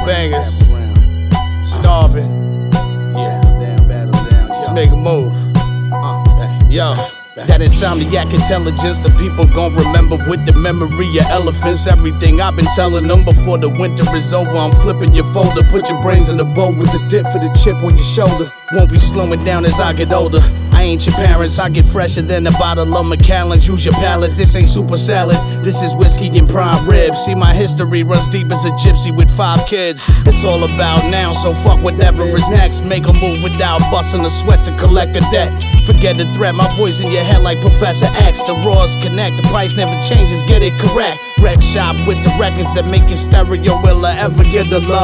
bangers. Starving. Yeah, damn battle down. Let's make a move. Yo. That insomniac intelligence, the people gon' remember with the memory of elephants. Everything I've been telling them before the winter is over. I'm flipping your folder, put your brains in the bowl with the dip for the chip on your shoulder. Won't be slowing down as I get older. I ain't your parents, I get fresher than a bottle of Macallan's. Use your palate, this ain't super salad. This is whiskey and prime rib. See, my history runs deep as a gypsy with 5 kids. It's all about now, so fuck whatever is next. Make a move without busting a sweat to collect a debt. Forget the threat, my voice in your head like Professor X. The raws connect, the price never changes, get it correct. Wreck shop with the records that make your stereo will ever get the love.